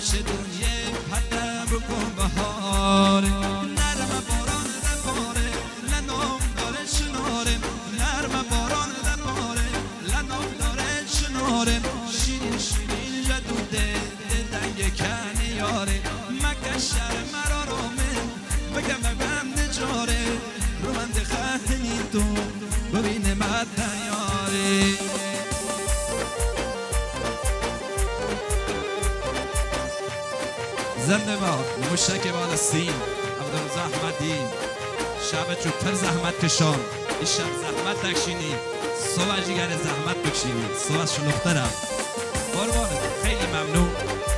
رفش دنیا پدم بکن بهاره نرم باران دباره لنام داره شناره نرم باران دباره لنام داره شناره شیرین شیرین جدوده دنگ کنی یاره مکه شهر مرا رامه بگم بند جاره رو من دخنی تو ببین مدن یاره زنده باد مشتک باد سین عبدالرزا احمدی شب چوبتر زحمت کشان این شب زحمت تکشینی صبح جگر زحمت بکشینی صبح شلوخترم قربانه خیلی ممنون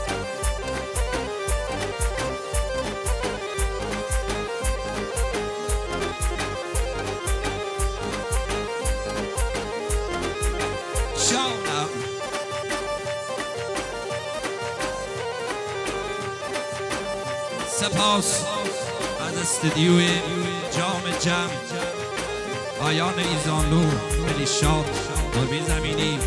شاونم سپاس از استودیوی جام جم آیان ایزانلو خیلی شاد دوربین زمینی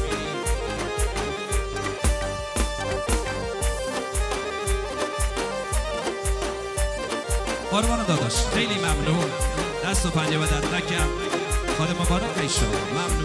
قربان داداش خیلی ممنون دست و پنجه و دردکم خود مبارک ایشا ممنون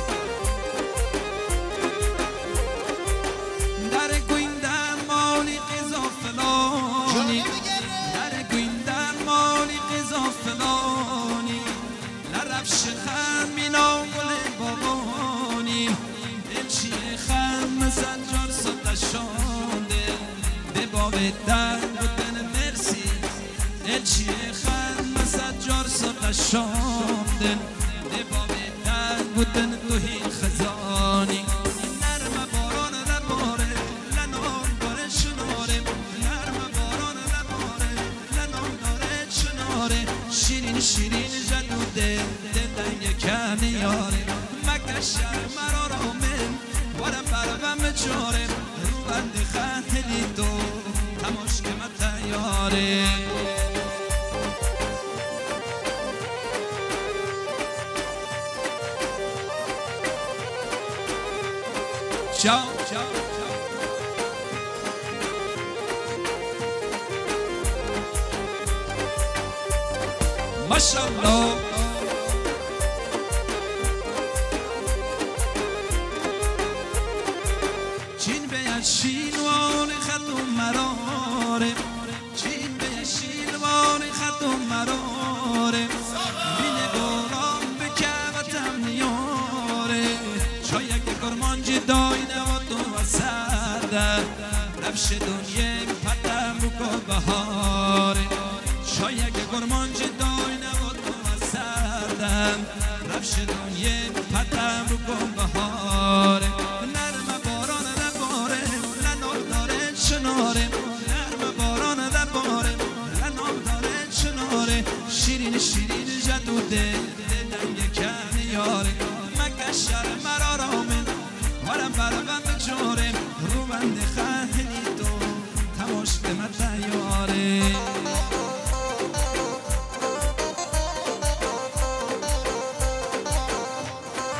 در گویندن مالی قضا فلانی در گویندن مالی قضا فلانی لرفش خم مینا گل بابانی دلچی خم سنجار سدشانده به باب در بودن مرسی دلچی خم سنجار سدشانده به باب در بودن توهی خزانی نرم باران رباره لنام داره شناره نرم باران رباره لنام داره شناره شیرین شیرین جدوده دلنگ کنی یاره مکه شهر مرا رامن وارم بربم چاره رو بند خیلی تو تماش که من تیاره چاو ماشاءالله چین به شیلوان خطم مراره چین به شیلوان خطم مراره بینه باران به کبتم نیاره شاید که کرمانجی داینه و تو و سرده رفش دنیا پدم بکن بهاره شاید که کرمانجی داینه و تو و سردم رفش دنیا پدم بکن بهاره نرم باران دباره لنام داره شناره نرم باران دباره لنام داره شناره شیرین شیرین جدوده دنگ کنی یاره مکه شهر مرا رامن وارم برم